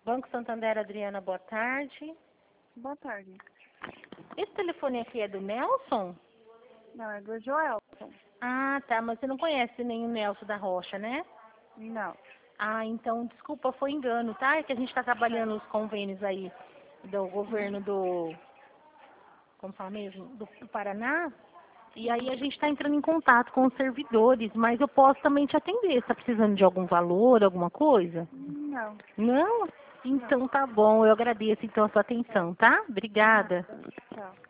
Banco Santander, Adriana, boa tarde. Boa tarde. Esse telefone aqui é do Nelson? Não, é do Joelson. Ah, tá, mas você não conhece nenhum Nelson da Rocha, né? Não. Ah, então, desculpa, foi engano, tá? É que a gente está trabalhando os convênios aí do governo do, como fala mesmo, do Paraná. E aí a gente está entrando em contato com os servidores, mas eu posso também te atender. Você está precisando de algum valor, alguma coisa? Não. Não? Então tá bom, eu agradeço então a sua atenção, tá? Obrigada. Tchau.